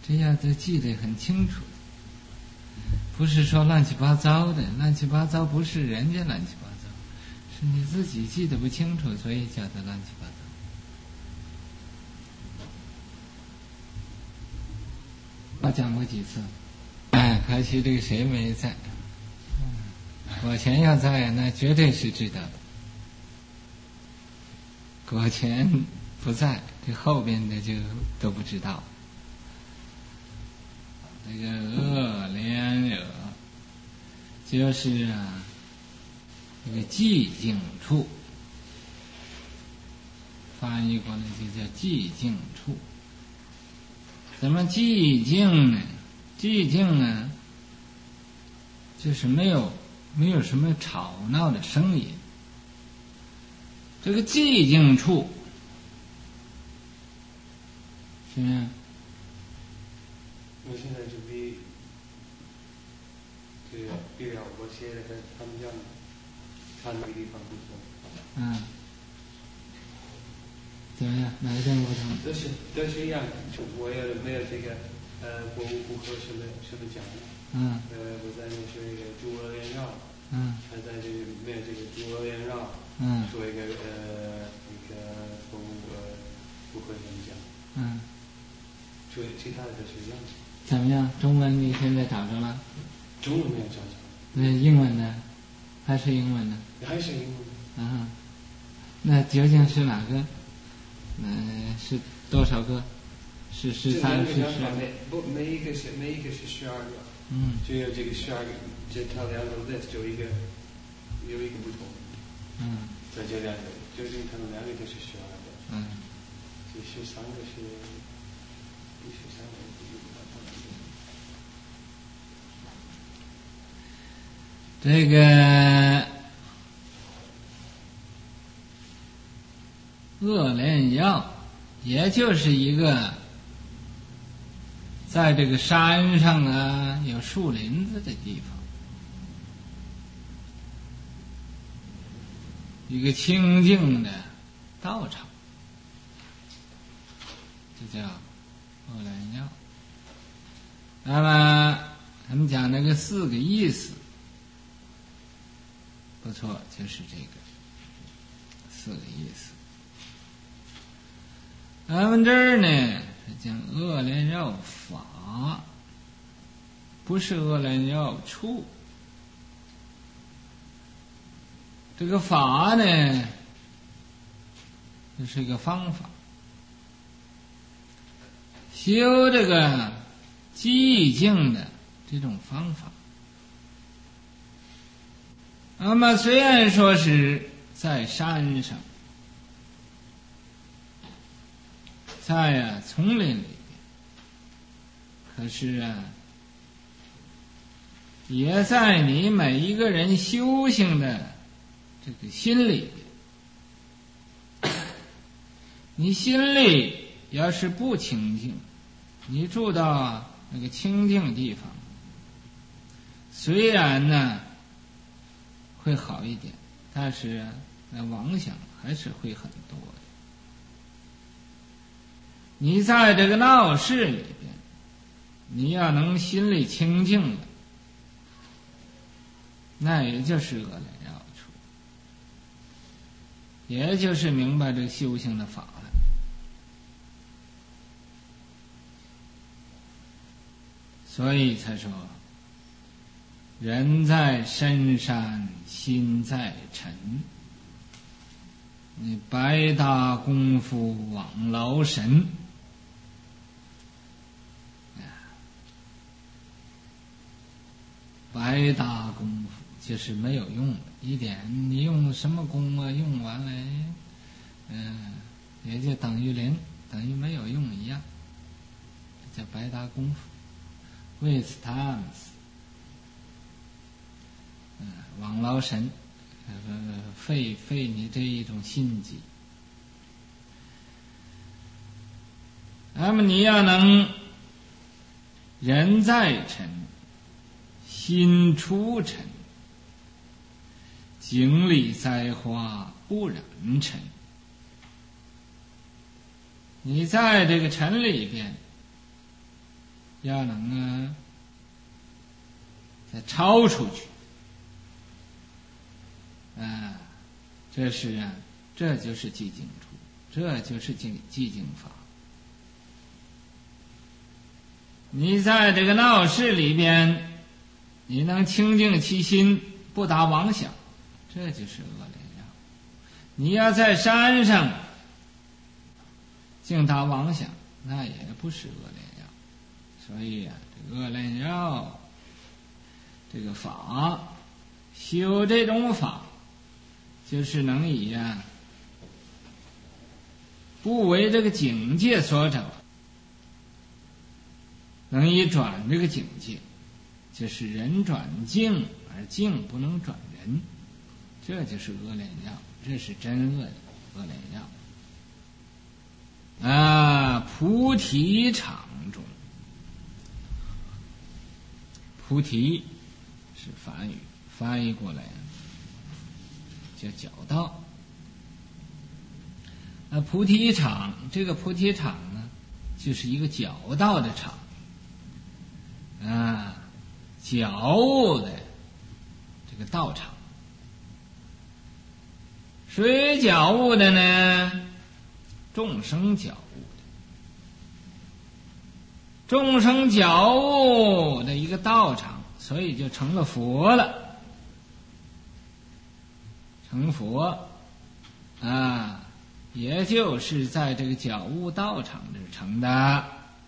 这要都记得很清楚，不是说乱七八糟的，乱七八糟不是人家乱七八糟，是你自己记得不清楚，所以叫它乱七八糟。我讲过几次，可惜这个谁没在，果前要在，那绝对是知道的。果前不在，这后边的就都不知道。这个恶莲惹，就是这个寂静处，翻译过来就叫寂静处。怎么寂静呢？寂静呢，就是没有什么吵闹的声音。这个寂静处，是不是？ 我现在就比了我写的跟他们一样，看那个地方不错。 怎么样？哪一点不同？ 都是一样，就我没有这个博物不合什么讲的。我在那学一个诸恶连绕。还在这个没有这个诸恶连绕。做一个博物不合什么讲。所以其他的都是一样的。 怎么样？中文你现在找着了？ 中文没有找着。 那英文呢？还是英文呢？ 还是英文。 那究竟是哪个？是多少个？是13、14？ 不，每一个是12个。就有这个12个，这它两个 list 有一个不同。在这两个，究竟他们两个都是12个。这13个是第13个。 这个恶莲药，也就是一个在这个山上有树林子的地方，一个清净的道场，这叫恶莲药。那么他们讲那个4个意思，不错，就是这个4个意思。咱们这儿呢是讲恶莲药法，不是恶莲药处。这个法呢，就是一个方法，修这个寂静的这种方法。那么虽然说是在山上，在丛林里边，可是也在你每一个人修行的这个心里边。你心里要是不清净，你住到那个清净地方，虽然呢会好一点，但是那妄想还是会很多的。你在这个闹市里边，你要能心里清净了，那也就是恶莲药处，也就是明白这个修行的法了。所以才说人在深山心在尘，你白搭功夫枉劳神。白搭功夫就是没有用的，一点你用什么功用完了也就等于零，等于没有用一样，这叫白搭功夫。waste times，枉劳神，费你这一种心机。那么你要能人在尘，心出尘，经历栽花不染尘。你在这个尘里边， 要能再超出去这就是寂静处，这就是寂静法。你在这个闹市里边，你能清净其心，不打妄想，这就是恶连绕。你要在山上净打妄想，那也不是恶连绕。所以这个恶连绕这个法，修这种法，就是能以不为这个境界所着，能以转这个境界，就是人转境而境不能转人，这就是恶连绕，这是真恶连绕。菩提场中，菩提是梵语，翻译过来叫皎道。菩提场，这个菩提场呢，就是一个皎道的场觉悟的这个道场。谁觉悟的呢？众生觉悟的，众生觉悟的一个道场，所以就成了佛了。成佛也就是在这个觉悟道场这成的。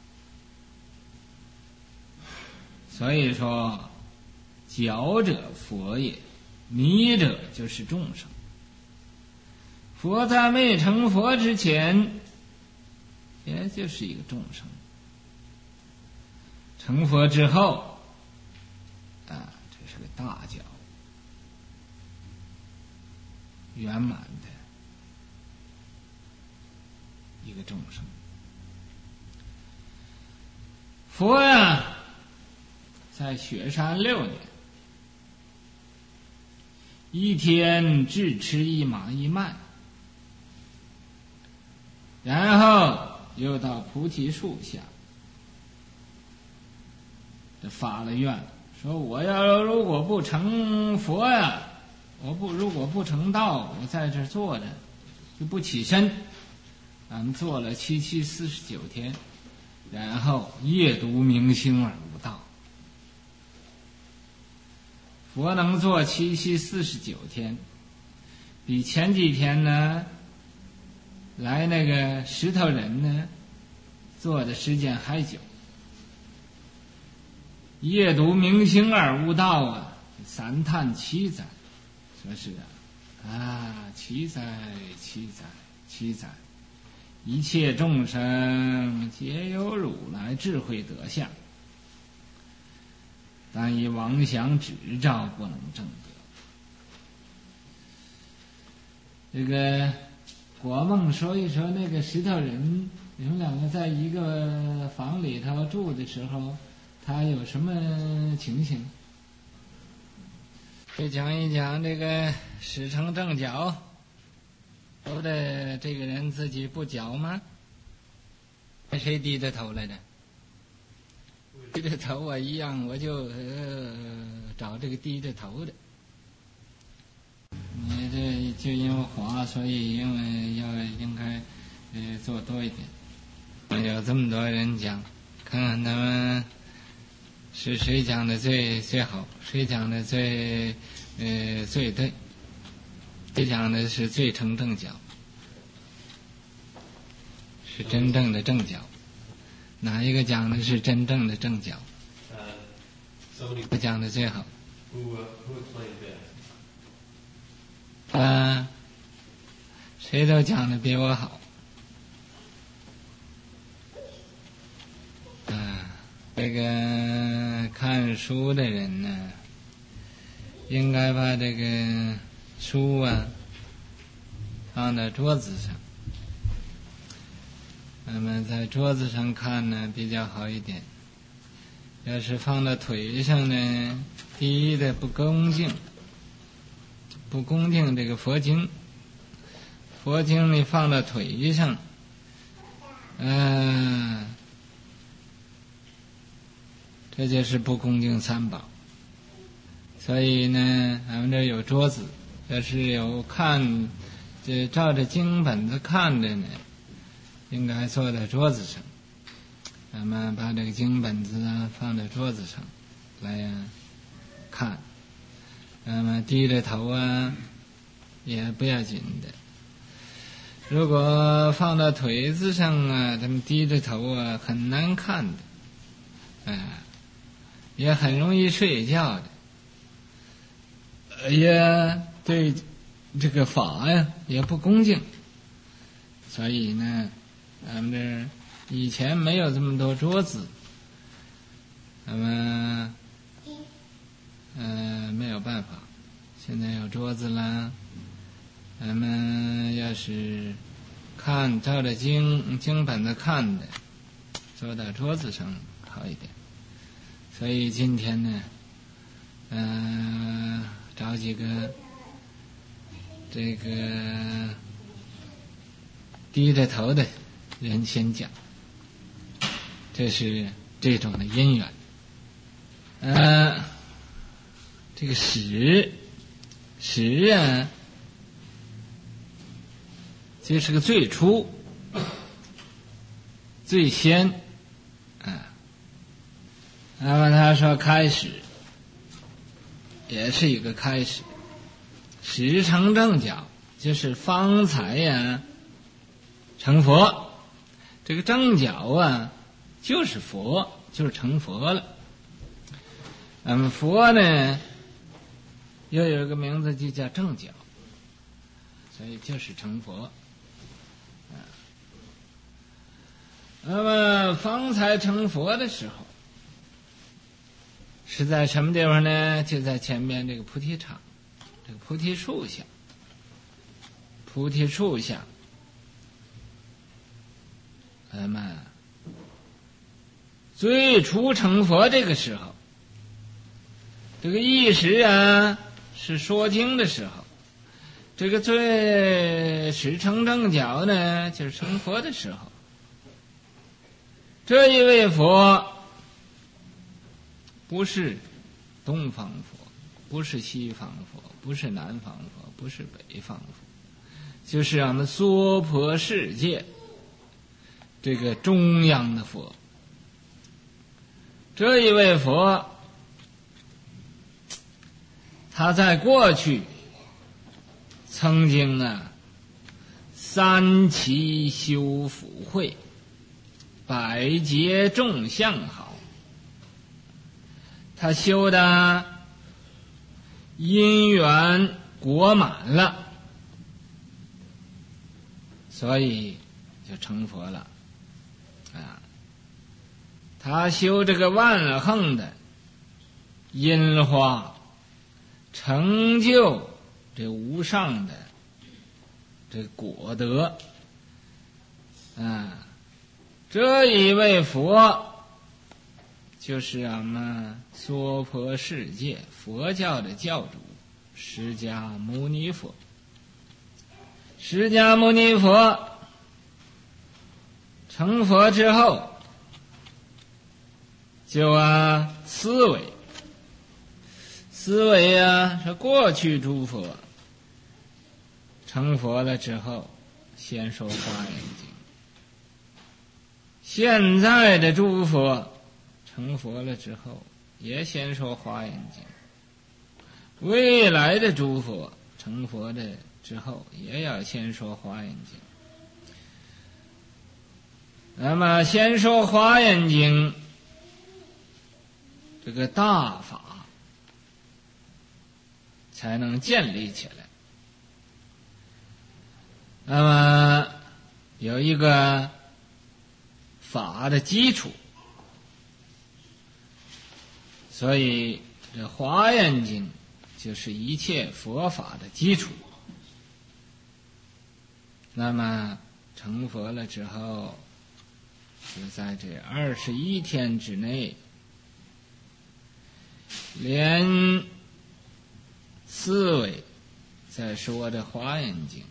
所以说，觉者佛也，迷者就是众生。佛在没成佛之前，也就是一个众生。成佛之后，这是个大觉，圆满的一个众生。佛在雪山6年，一天只吃一马一麦，然后又到菩提树下发了愿，说我要如果不成佛如果不成道，我在这坐着就不起身。俺们坐了749天，然后夜读明星而无道。佛能做749天，比前几天呢来那个石头人呢做的时间还久。夜读明星而无道3叹7载，说是7载7载7载，一切众生皆有如来智慧德相，但以妄想执照不能证得。这个果梦说一说那个石头人，你们两个在一个房里头住的时候，他有什么情形？就讲一讲这个始成正觉，说的这个人自己不觉吗？谁低着头来着？低着头一样，我就找这个低着头的。你这就因为滑，所以应该做多一点。有这么多人讲，看看他们是谁讲的最好，谁讲的最对，谁讲的是最成正觉，是真正的正觉。哪一个讲的是真正的正觉？我讲的最好。谁都讲的比我好。这个看书的人呢，应该把这个书放到桌子上。那么在桌子上看呢比较好一点。要是放到腿上呢，第一的不恭敬这个佛经。佛经你放到腿上， 这就是不恭敬三宝。所以呢，俺们这有桌子，要是有看，这照着经本子看的呢，应该坐在桌子上。咱们把这个经本子放在桌子上来看。那么低着头也不要紧的。如果放到腿子上他们低着头很难看的，也很容易睡觉的。也对这个法也不恭敬，所以呢，咱们这以前没有这么多桌子，那么没有办法，现在有桌子了，咱们要是照着经本子看的，坐到桌子上好一点。所以今天呢，找几个这个低着头的人先讲，这是这种的因缘。这个始这是个最初最先那么他说开始也是一个开始，始成正觉就是方才成佛。这个正觉就是佛，就是成佛了。那么佛呢又有一个名字就叫正觉，所以就是成佛。那么方才成佛的时候是在什么地方呢？就在前面这个菩提场，这个菩提树下。菩提树下，那么最初成佛这个时候，这个一时是说经的时候，这个最始成正觉呢，就是成佛的时候。这一位佛不是东方佛，不是西方佛，不是南方佛，不是北方佛，就是我们娑婆世界这个中央的佛。这一位佛他在过去曾经三期修福慧，百劫众相好，他修的因缘果满了，所以就成佛了他修这个万恒的因花，成就这无上的这果德这一位佛就是俺们娑婆世界佛教的教主释迦牟尼佛。释迦牟尼佛成佛之后就思维是过去诸佛成佛了之后先说华严经，现在的诸佛成佛了之后也先说华严经，未来的诸佛成佛的之后也要先说华严经。那么先说华严经，这个大法才能建立起来。那么有一个法的基础，所以这华严经就是一切佛法的基础。那么成佛了之后，就在这21天之内，连思维再说这华严经，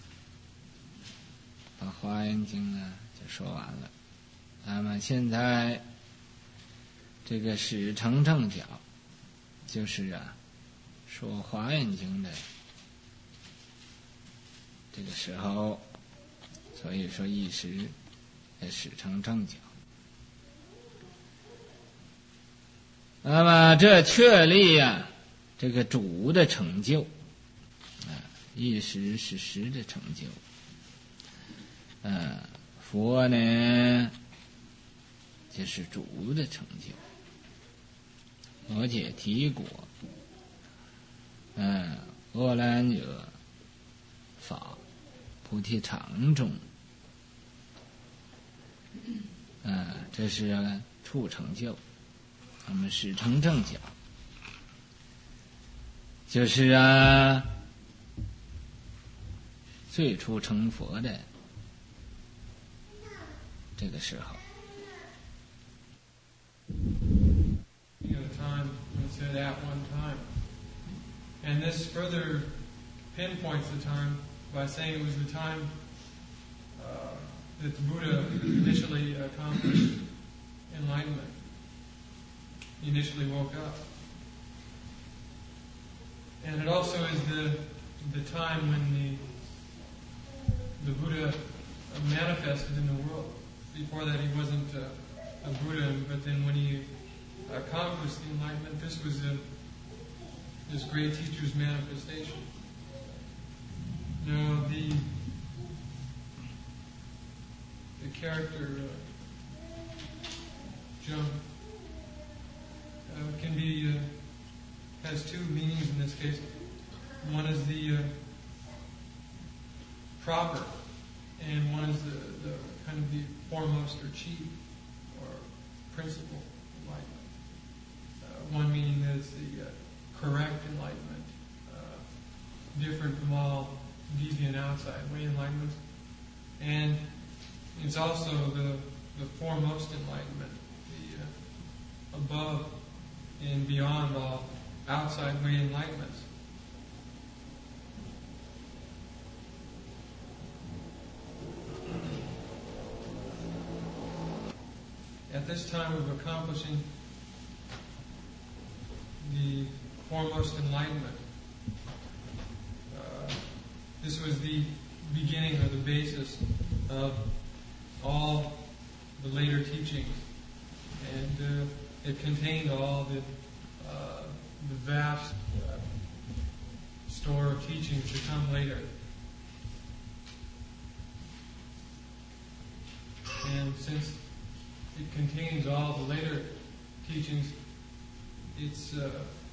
把华严经就说完了。那么现在这个始成正觉，就是说《华严经》的这个时候，所以说一时始成正觉。那么这确立这个主的成就，一时是实的成就。佛呢，就是主的成就。而且提果，阿兰若法菩提常中，这是处成就。我们始成正觉，就是最初成佛的这个时候。 Time, it said at one time. And this further pinpoints the time by saying it was the time that the Buddha initially accomplished enlightenment. He initially woke up. And it also is the time when the Buddha manifested in the world. Before that he wasn't a Buddha, but then when he accomplished the enlightenment, this was this great teacher's manifestation. Now the character Jung can be has two meanings in this case. One is the proper, and one is the kind of the foremost or chief or principal enlightenment. One meaning is the correct enlightenment, different from all deviant outside way enlightenment, and it's also the foremost enlightenment, the above and beyond all outside way enlightenments. At this time of accomplishing the foremost enlightenment, this was the beginning or the basis of all the later teachings, and it contained all the vast store of teachings to come later. And since it contains all the later teachings, it's the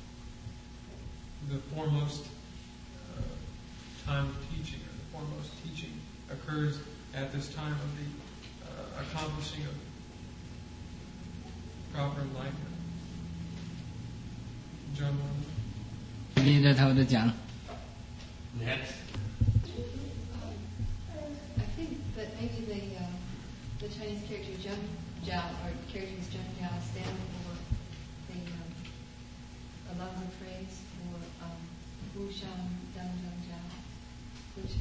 foremost time of teaching, or the foremost teaching occurs at this time of the accomplishing of proper enlightenment. John Warren. 立着头的讲。 Next. I think that maybe the Chinese character Zhengjiao, or characters Zhengjiao, stand for a Latin phrase for Wu Shang Deng Zhengjiao, which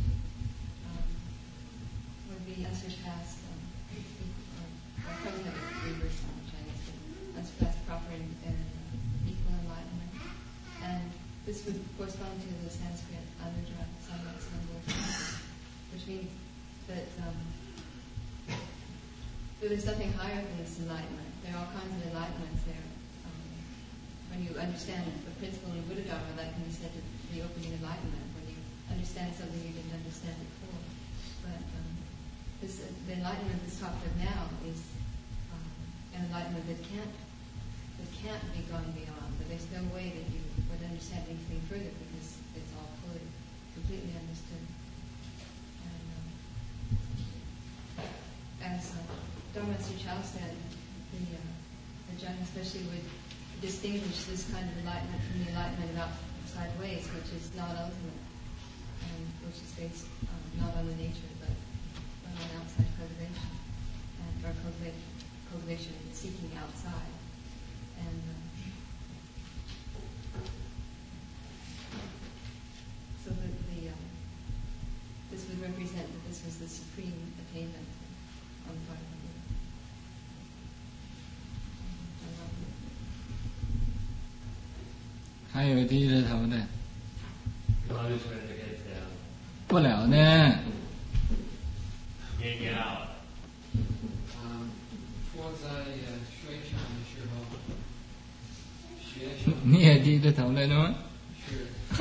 would be unsurpassed, probably have a reverse in Chinese, but unsurpassed, proper, and equal enlightenment. And this would correspond to the Sanskrit Anudra Samyak Sambhava, which means that there's nothing higher than this enlightenment. There are all kinds of enlightenments there. When you understand the principle in Buddha Dharma, that can be said to be opening enlightenment, when you understand something you didn't understand before. But the enlightenment that's talked of now is an enlightenment that can't be gone beyond. But there's no way that you would understand anything further, because it's all fully, completely understood. And as Dharma Suchao said, the Jung especially would distinguish this kind of enlightenment from the enlightenment of outside ways, which is not ultimate, and which is based not on the nature, but on outside cultivation, or cultivation seeking outside. And so that this would represent that this was the supreme attainment on the part of the Buddha. 还有低着头的。不了的。 我在水上的时候， 你也低着头来了吗？ 是。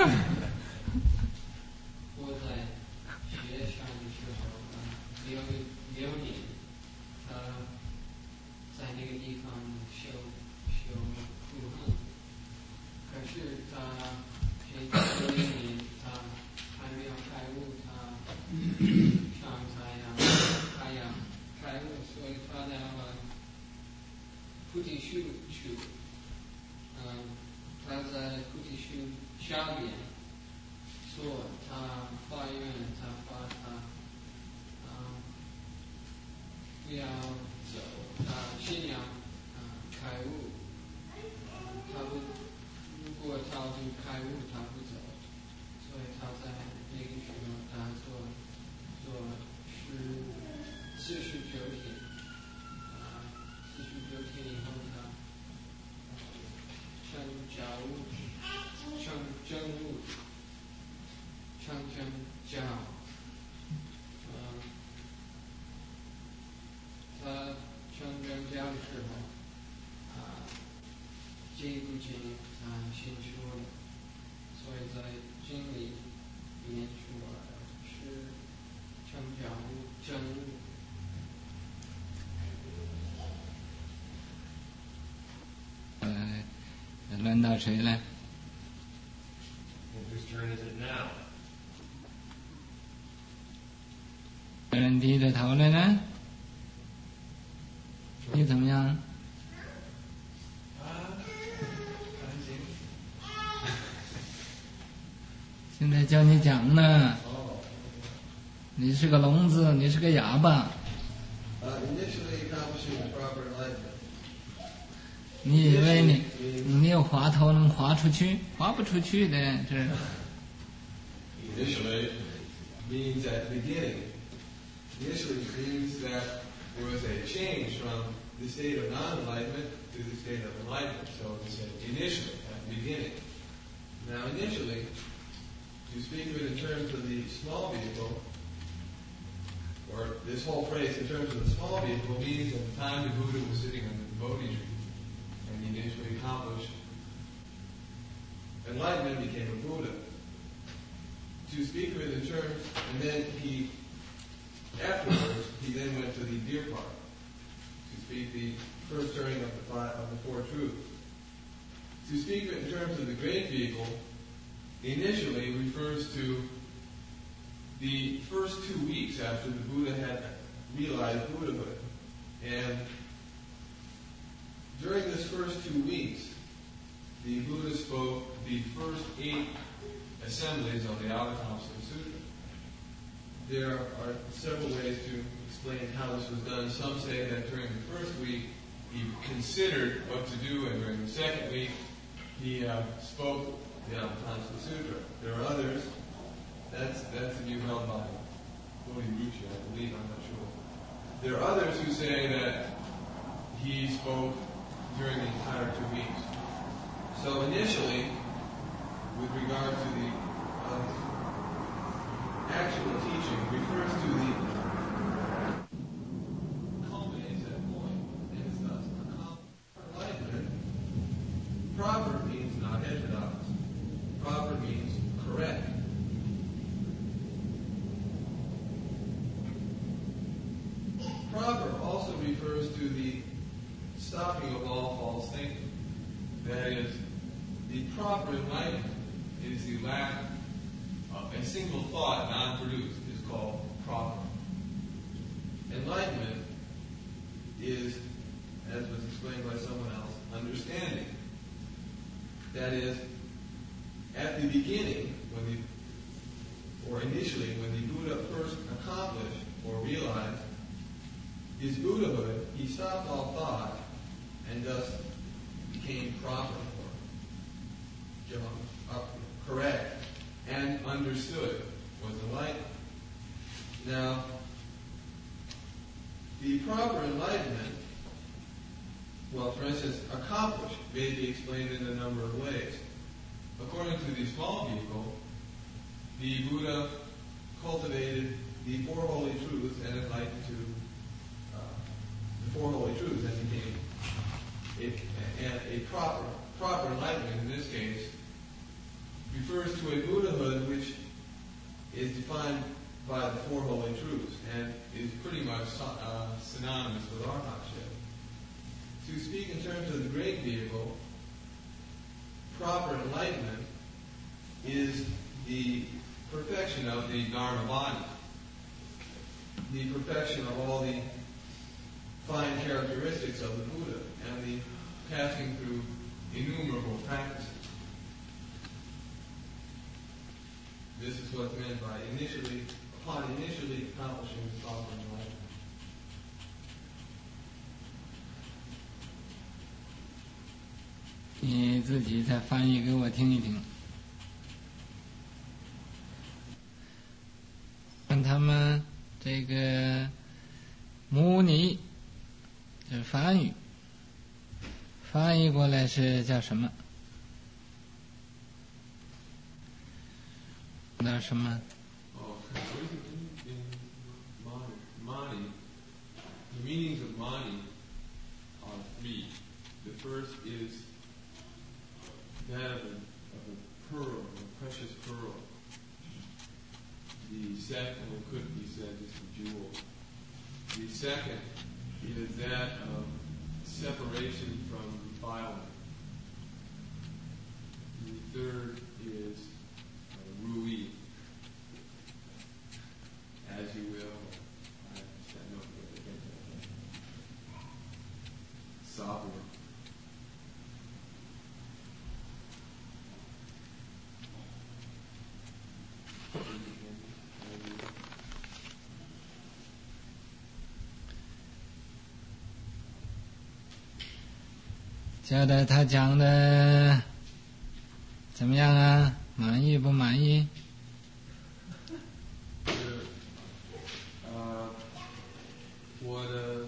我在学上的时候，6年，在那个地方修苦行，可是他这6年他还没有开悟，他上太阳开悟，所以他到了菩提树处，他在菩提树下边说他发愿，他发他不要走，他信仰开悟，他不，如果他不开悟，他不走，所以他在那个时候他做49天，49天以后他成正悟，成教，他成正教的时候，经不经他先说了，所以在经里面说是成教悟正悟。 轮到谁了？ Whose turn is it now? 有人低着头了呢？你怎么样？现在叫你讲呢。你是个聋子，你是个哑巴。你以为你有滑头能滑出去？滑不出去的，这。 Initially means at the beginning. Initially means that there was a change from the state of non-enlightenment to the state of enlightenment. So we said initially, at the beginning. Now initially, to speak of it in terms of the small vehicle, or this whole phrase in terms of the small vehicle means at the time the Buddha was sitting under the Bodhi tree and he initially accomplished enlightenment, became a Buddha. To speak of it in terms, and then afterwards, he then went to the deer park to speak the first turning of the Four Truths. To speak of it in terms of the great vehicle, initially refers to the first 2 weeks after the Buddha had realized Buddhahood. And during this first 2 weeks, the Buddha spoke the first 8 assemblies of the Avatamsaka Sutra. There are several ways to explain how this was done. Some say that during the first week, he considered what to do, and during the second week, he spoke the Avatamsaka Sutra. There are others. That's a view held by Bodhi-Ruchi, I believe, I'm not sure. There are others who say that he spoke during the entire 2 weeks. So initially, with regard to the actual teaching, refers to the culminates at a point, and it's thus enlightenment. Proper means not heterodox. Proper means correct. Proper also refers to the stopping of all false thinking. That is, the proper enlightenment is the lack of a single thought non-produced is called proper. Enlightenment is, as was explained by someone else, understanding. That is, at the beginning, initially, when the Buddha first accomplished or realized his Buddhahood, he stopped all thought and thus became proper, or correct, and understood, was enlightened. Now, the proper enlightenment, well, for instance, accomplished, may be explained in a number of ways. according to the small vehicle, the Buddha cultivated the Four Holy Truths and enlightened to the Four Holy Truths and became a proper enlightenment in this case refers to a Buddhahood which is defined by the Four Holy Truths and is pretty much synonymous with Arhatship. To speak in terms of the great vehicle, proper enlightenment is the perfection of the Dharma body, the perfection of all the fine characteristics of the Buddha, and the passing through innumerable practices. This is what's meant by upon initially accomplishing the proper enlightenment. 你自己再翻译给我听一听。看他们这个摩尼，就是梵语，翻译过来是叫什么？那什么？ Mani. The meanings of mani are three. The first is that of a pearl, a precious pearl. The second could be said as a jewel. The second is that of separation from defilement. The third is Rui. As you will. I understand no sovereign. 觉得他讲的怎么样啊？满意不满意？ 我的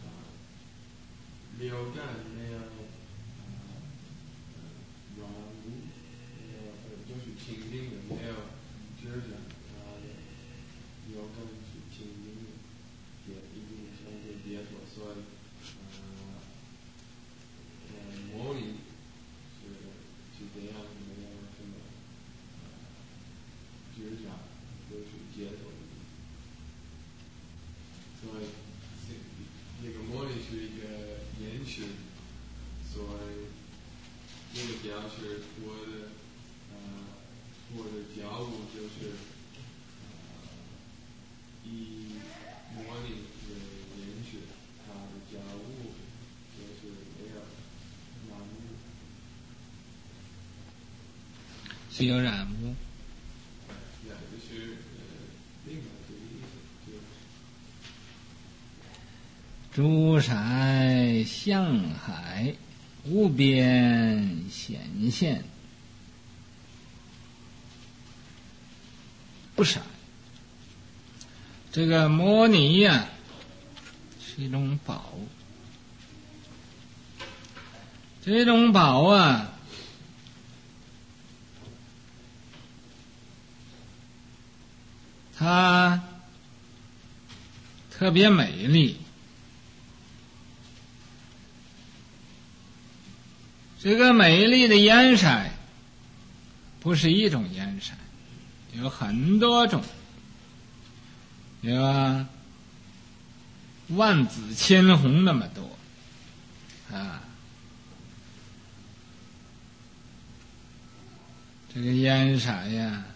流感没有软无，就是清净的，没有遮染，流感是清净的，也一定相对解脱，所以模拟是这样，没有什么遮染，就是解脱的。所以这个模拟是一个延续，所以这个表示我的觉悟就是以模拟为延续，他的觉悟就是没有染污， 是有染污。 就是另外这个意思， 珠色向海，无边显现，不闪。这个摩尼呀，是一种宝。这种宝啊，它特别美丽。这个美丽的颜色不是一种颜色，有很多种，有万紫千红那么多啊。这个颜色呀，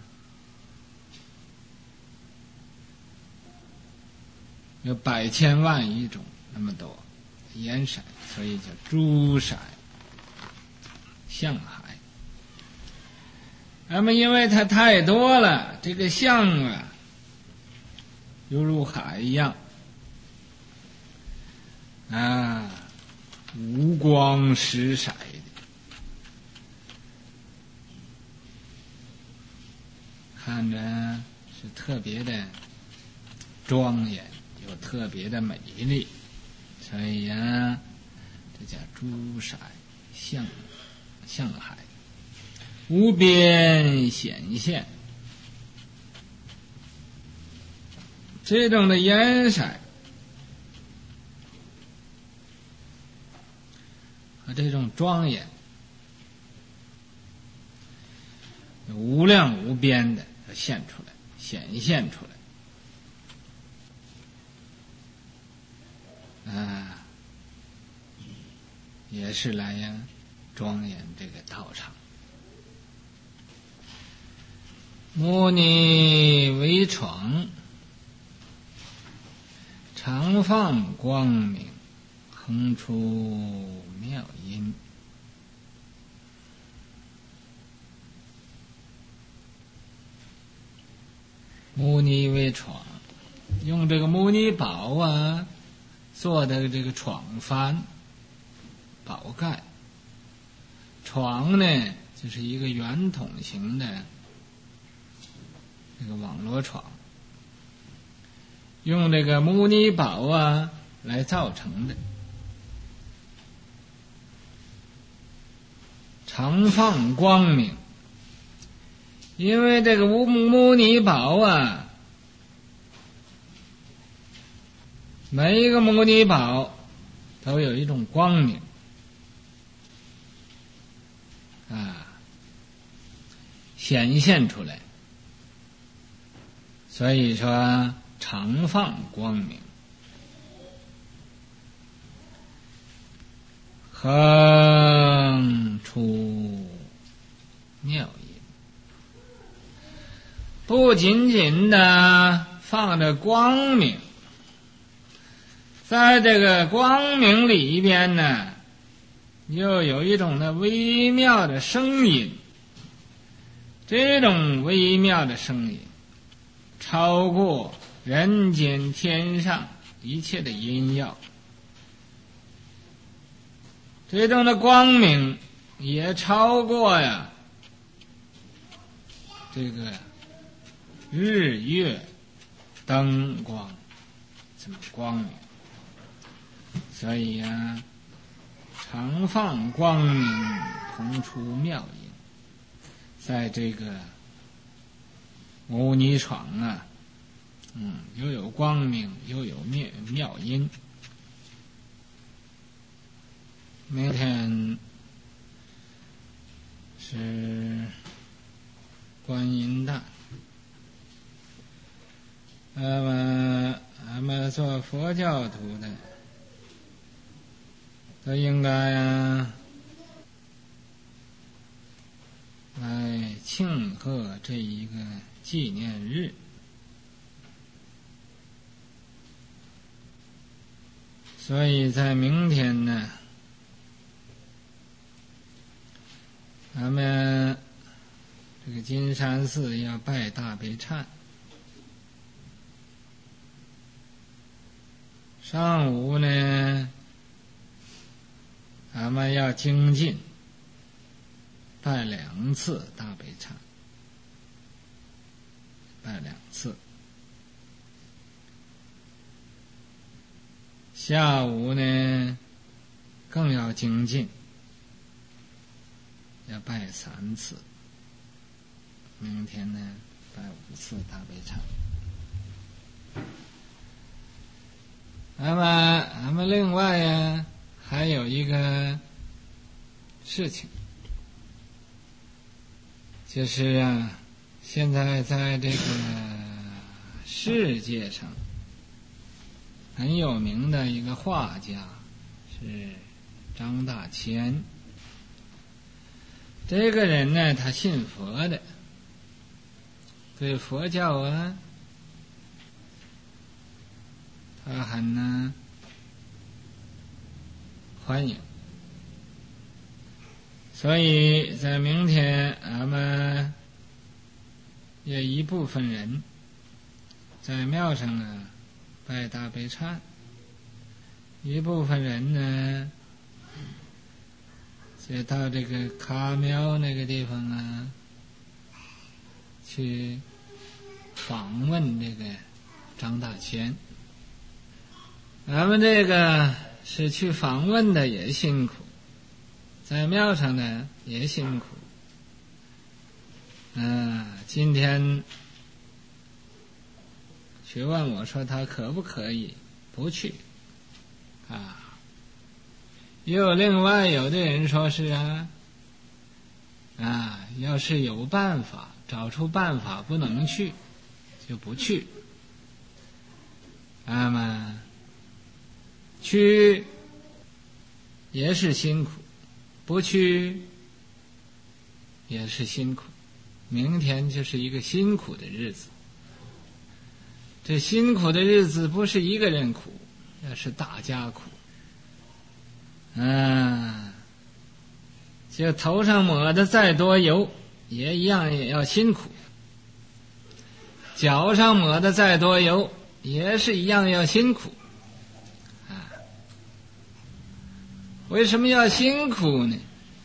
有百千万亿种那么多颜色，所以叫珠色向海。那么因为它太多了，这个象啊犹如海一样啊，五光十色的，看着是特别的庄严，又特别的美丽，所以呀，这叫珠色向海。 无边显现，这种的颜色和这种庄严，无量无边的现出来，显现出来，也是来庄严这个道场。摩尼为床，常放光明，横出妙音。摩尼为床，用这个摩尼宝做的这个床幡宝盖。床呢，就是一个圆筒形的这个网罗床，用这个摩尼宝来造成的。常放光明，因为这个摩尼宝每一个摩尼宝都有一种光明显现出来，所以说常放光明，横出妙音。不仅仅的放着光明，在这个光明里边呢，又有一种的微妙的声音。这种微妙的声音超过人间天上一切的音药，这种的光明也超过这个日月灯光这么光明。所以常放光明，同出妙音。在这个摩尼床又有光明，又有妙音。明天是观音诞，俺们做佛教徒的都应该来庆贺这一个纪念日。所以在明天呢，咱们这个金山寺要拜大悲忏，上午呢咱们要精进拜2次大悲忏，拜2次。下午呢更要精进，要拜3次。明天呢拜5次大悲忏。咱们另外还有一个事情，就是现在在这个世界上很有名的一个画家是张大千。这个人呢，他信佛的，对佛教他很欢迎。所以在明天俺们也一部分人在庙上拜大悲忏，一部分人呢就到这个卡庙那个地方去访问这个张大千。咱们这个是去访问的也辛苦，在庙上呢也辛苦， 今天去问我说他可不可以不去又另外有的人说是要是有办法找出办法不能去就不去。那么去也是辛苦，不去也是辛苦，明天就是一个辛苦的日子。这辛苦的日子不是一个人苦，那是大家苦。就头上抹的再多油也一样也要辛苦，脚上抹的再多油也是一样要辛苦。为什么要辛苦呢？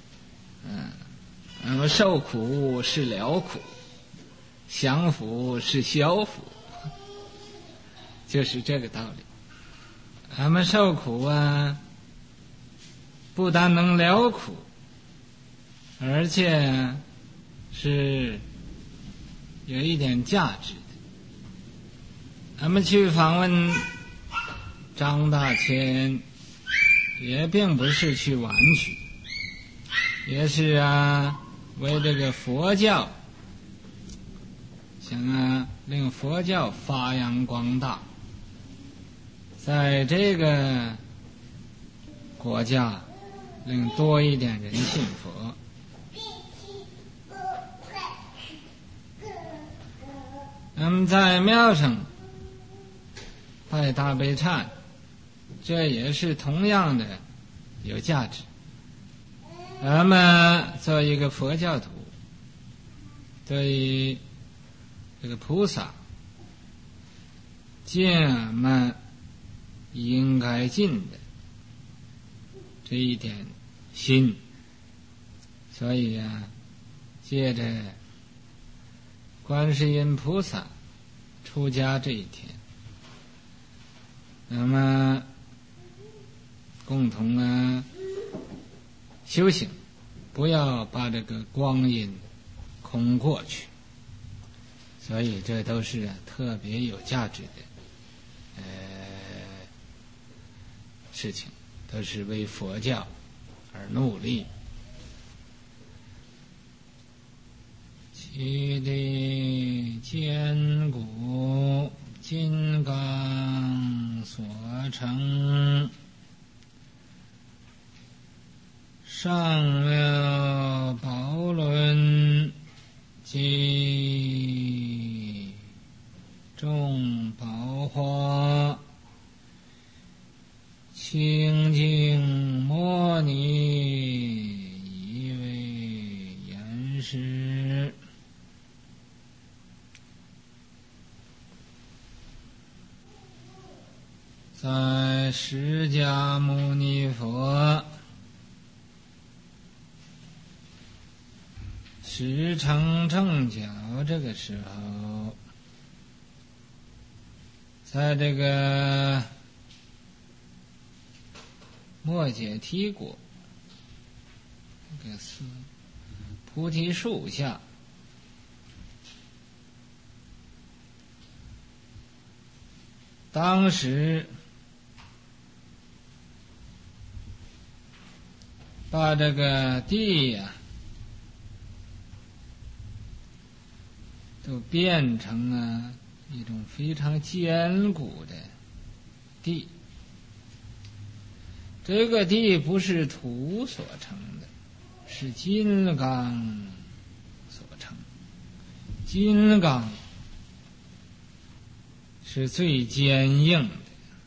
受苦是了苦，享福是消福，就是这个道理。咱们受苦不但能了苦，而且是有一点价值的。咱们去访问张大千，也并不是去玩去，也是为这个佛教，想令佛教发扬光大，在这个国家令多一点人信佛。那么在庙上拜大悲忏，这也是同样的有价值。咱们做一个佛教徒，对于这个菩萨尽俺们应该尽的这一点心，所以借着观世音菩萨出家这一天，那么共同修行，不要把这个光阴空过去。所以这都是特别有价值的事情，都是为佛教而努力。其地坚固，金刚所成，上了宝轮，即众宝花，清净摩尼，以为言师。在释迦牟尼佛十成正觉这个时候，在这个末解提国这个菩提树下，当时把这个地都变成一种非常坚固的地。这个地不是土所成的，是金刚所成。金刚是最坚硬的，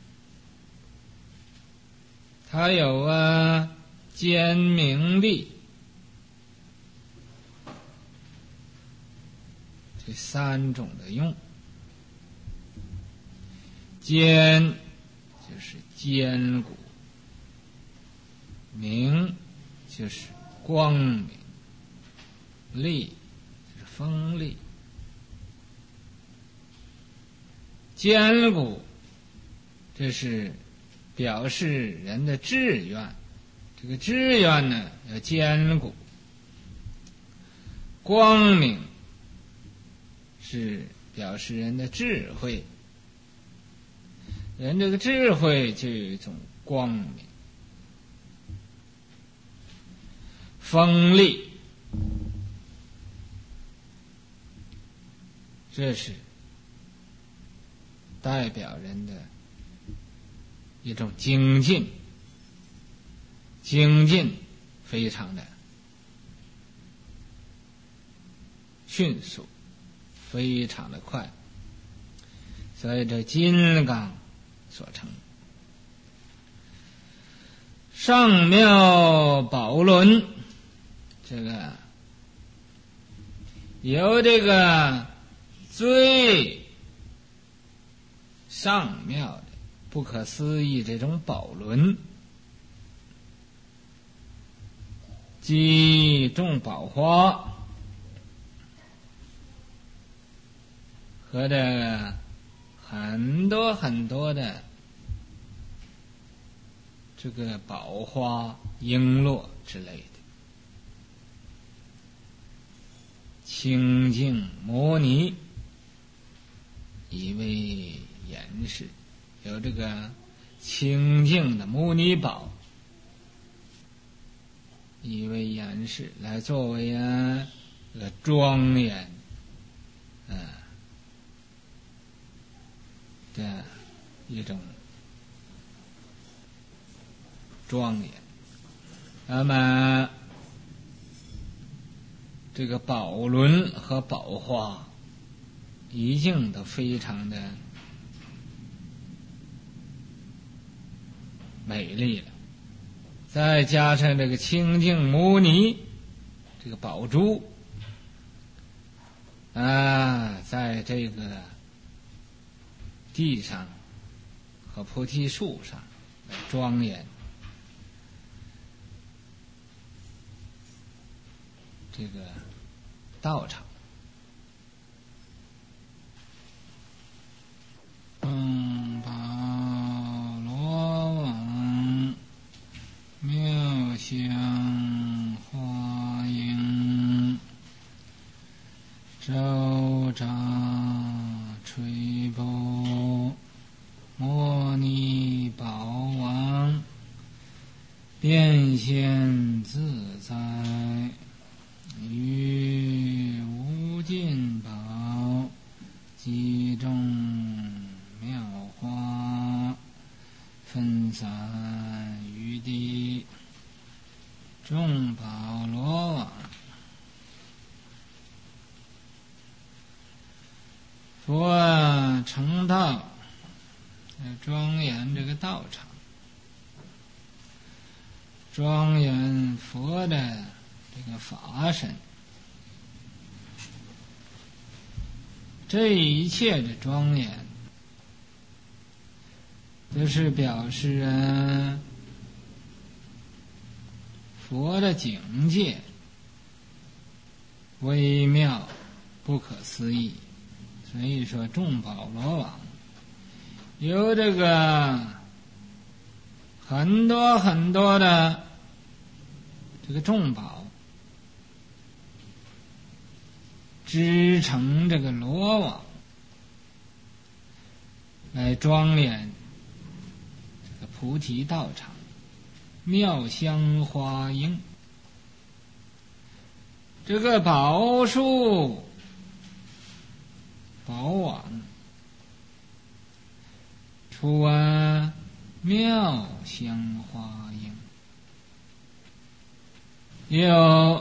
它有坚明力这三种的用。坚就是坚固，明就是光明，利就是锋利。坚固这是表示人的志愿，这个志愿呢要坚固。光明是表示人的智慧，人这个智慧就有一种光明、锋利，这是代表人的一种精进，精进非常的迅速，非常的快，所以这金刚所成。上妙宝轮，这个由这个最上妙的不可思议这种宝轮，即众宝花和这个很多很多的这个宝花璎珞之类的，清净摩尼一位言示，有这个清净的摩尼宝一位言示来作为这个庄严的一种庄严。那么这个宝轮和宝花一境都非常的美丽了，再加上这个清净摩尼这个宝珠在这个地上和菩提树上来庄严这个道场。宝罗网妙香花影，周匝垂钵摩尼宝王，变现自在于无尽宝，集众妙花，分散于地，众宝罗网。佛成道，庄严这个道场，庄严佛的这个法身，这一切的庄严都是表示佛的境界微妙不可思议。所以说众宝罗网有这个很多很多的这个众宝织成这个罗网，来庄严这个菩提道场，妙香花缨。这个宝树宝网出妙香花缨，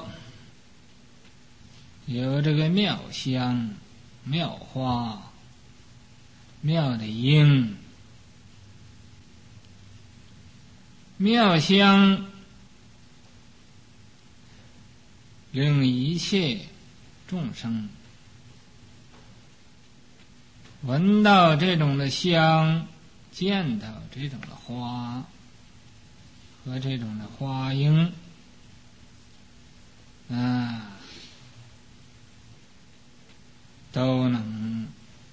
有这个妙香妙花妙的缨。妙香令一切众生闻到这种的香，见到这种的花和这种的花缨都能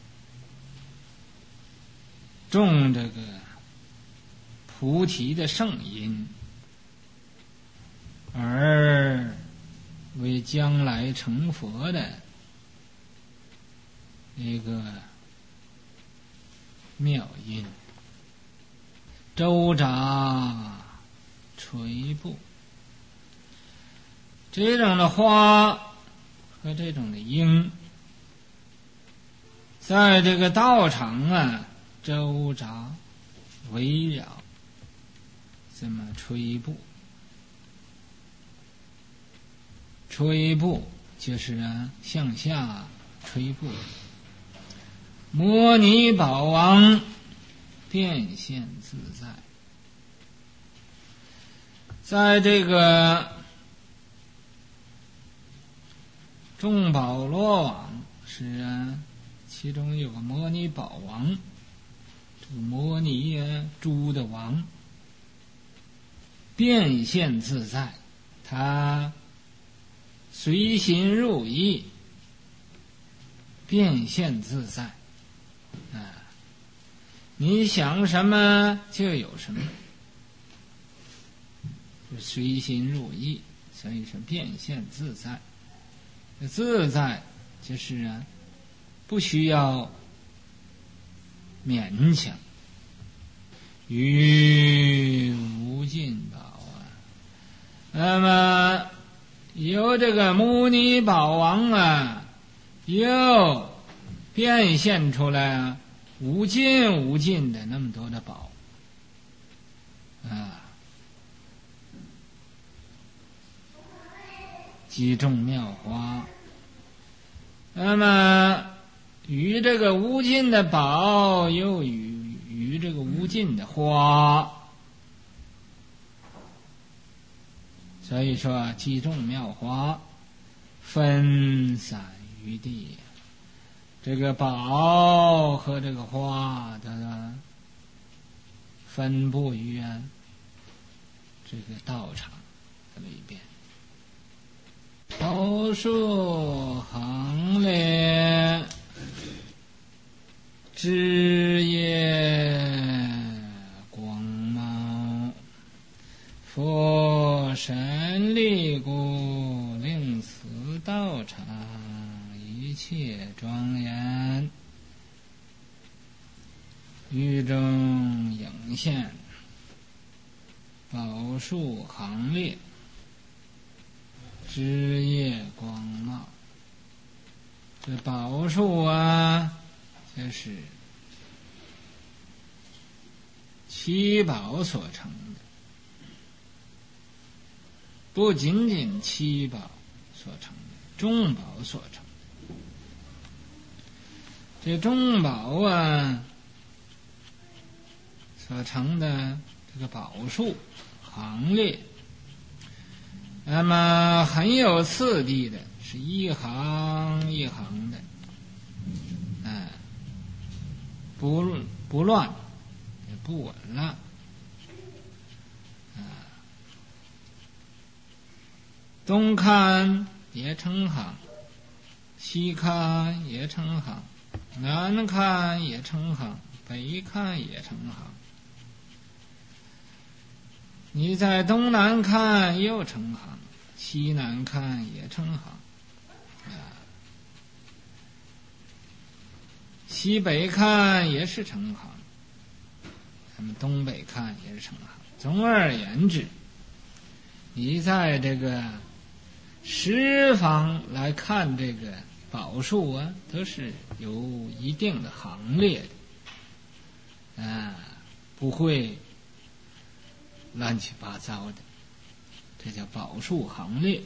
种这个菩提的圣因，而为将来成佛的一个妙音，周匝垂布。这种的花和这种的音，在这个道场啊周匝围绕，这么吹布。吹布就是向下吹布。摩尼宝王变现自在，在这个众宝罗网是其中有个摩尼宝王，这个摩尼珠的王变现自在，他随心入意，变现自在你想什么就有什么，随心入意，所以说变现自在。自在就是不需要勉强。于无尽宝那么由这个摩尼宝王又变现出来无尽的那么多的宝击中妙花。那么与这个无尽的宝又与这个无尽的花，所以说击中妙花，分散于地。这个宝和这个花的分布于这个道场里边。宝树行列，枝叶光茂，佛神力故，令此道场一切庄严，于中影现宝树行列，枝叶光茂。这宝树就是七宝所成的，不仅仅七宝所成的，众宝所成的。这众宝所成的这个宝树行列，那么很有次第的，是一行一行的，不乱也不紊乱，东看也成行，西看也成行，南看也成行，北看也成行。你在东南看又成行，西南看也成行，西北看也是成行，咱们东北看也是成行。总而言之，你在这个十方来看这个宝树都是有一定的行列的，不会乱七八糟的，这叫宝树行列。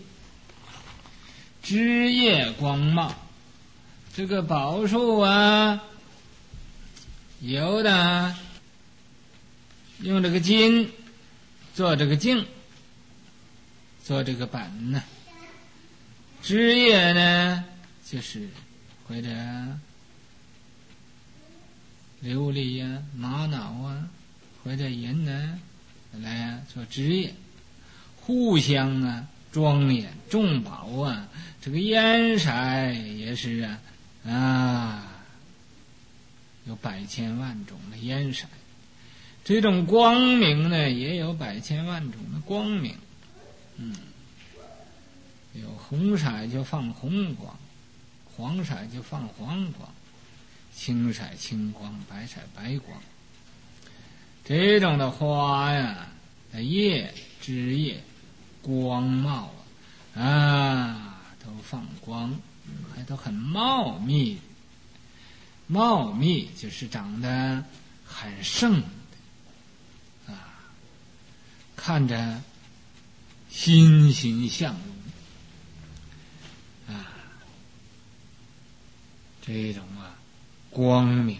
枝叶光茂，这个宝树有的用这个金做这个茎，做这个板呢。枝叶呢就是或者琉璃玛瑙或者银来做枝叶，互相庄严。众宝这个颜色也是有百千万种的颜色，这种光明呢也有百千万种的光明。有红色就放红光，黄色就放黄光， 青色青光，白色白光。这种的花呀，叶枝叶光茂都放光，还都很茂密。茂密就是长得很盛的看着欣欣向荣这种光明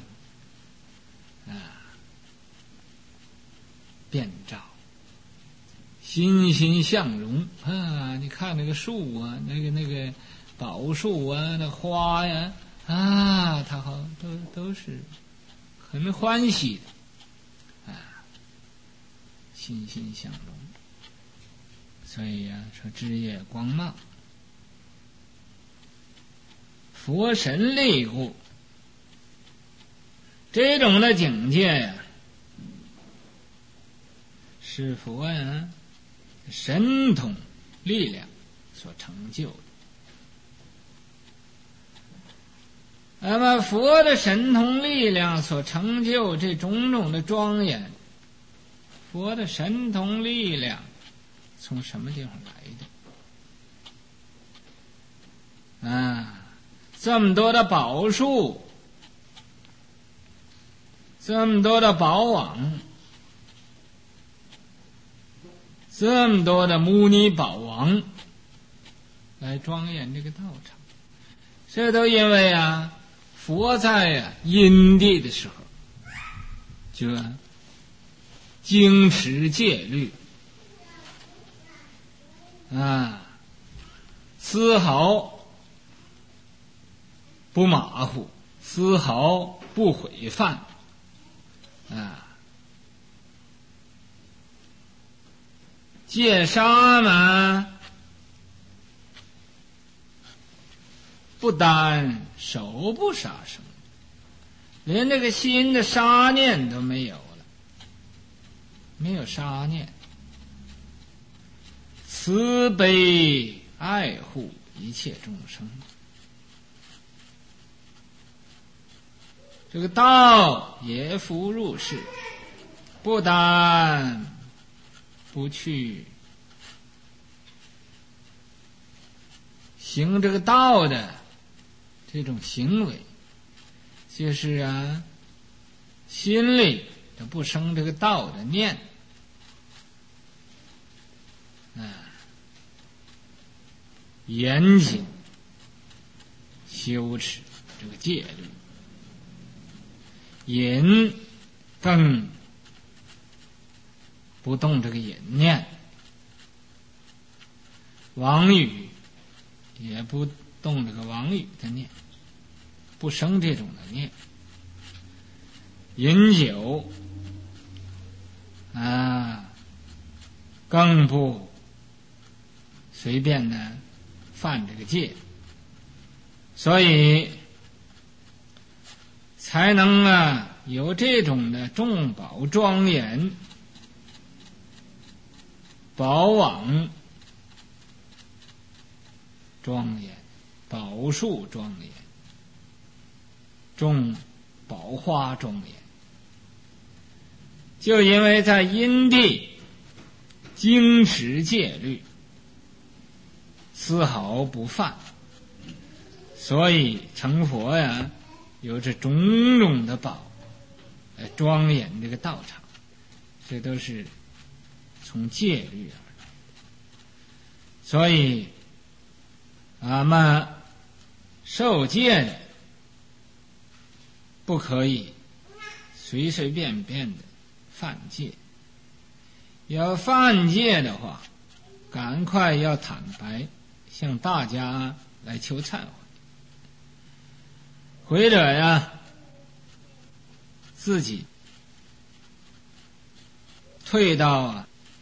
遍照，欣欣向荣你看那个树那个宝树那花呀它好都是很欢喜的欣欣向荣。所以说枝叶光茂，佛神力故。这种的境界是佛神通力量所成就的。那么佛的神通力量所成就这种种的庄严，佛的神通力量从什么地方来的这么多的宝树，这么多的宝网，这么多的牟尼宝王来庄严这个道场，这都因为佛在因地的时候就经持戒律丝毫不马虎，丝毫不毁犯戒杀嘛，不单手不杀生，连这个心的杀念都没有了，没有杀念，慈悲爱护一切众生。这个道也服入世，不但不去行这个道的这种行为，就是心里都不生这个道的念严谨修持这个戒律，淫更不动这个淫念，妄语也不动这个妄语的念，不生这种的念。饮酒更不随便的犯这个戒，所以才能有这种的众宝庄严，宝网庄严，宝树庄严，众宝花庄严。就因为在因地经持戒律，丝毫不犯，所以成佛有这种种的宝来庄严这个道场，这都是从戒律而来。所以俺们受戒的不可以随随便便的犯戒，要犯戒的话，赶快要坦白向大家来求忏悔，或者自己退到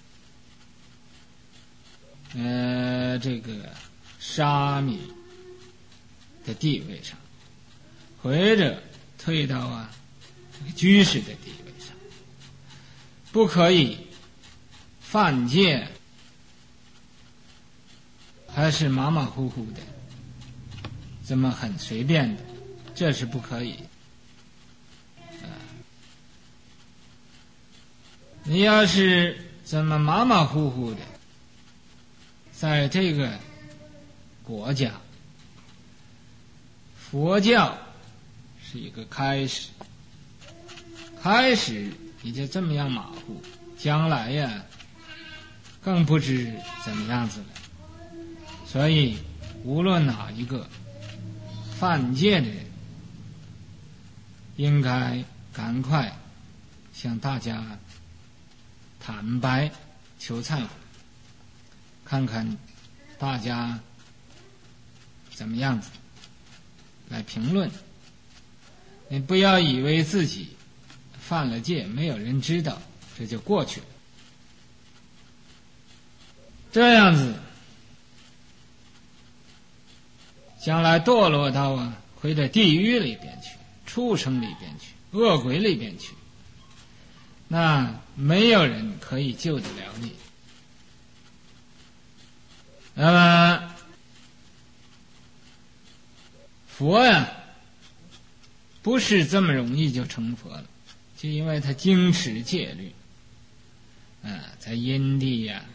这个沙弥的地位上，或者退到居士的地位上，不可以犯戒还是马马虎虎的，这么很随便的，这是不可以。 你要是这么马马虎虎的，在这个国家，佛教是一个开始，你就这么样马虎，将来呀更不知怎么样子了。所以无论哪一个犯戒的人，应该赶快向大家坦白求忏悔，看看大家怎么样子来评论。你不要以为自己犯了戒没有人知道，这就过去了。这样子将来堕落到回到地狱里边去，畜生里边去，恶鬼里边去，那没有人可以救得了你。那么佛呀不是这么容易就成佛了，就因为他经持戒律在因地呀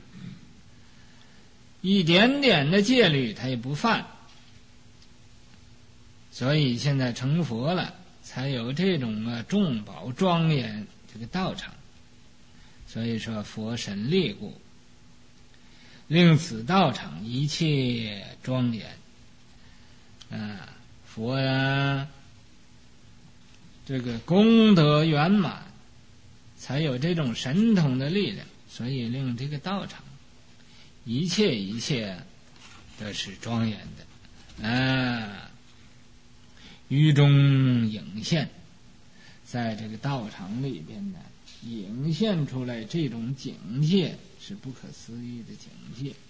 一点点的戒律他也不犯，所以现在成佛了，才有这种重宝庄严这个道场。所以说佛神力故，令此道场一切庄严。佛呀这个功德圆满，才有这种神通的力量，所以令这个道场一切都是庄严的。于中影现，在这个道场里边呢，影现出来这种境界，是不可思议的境界。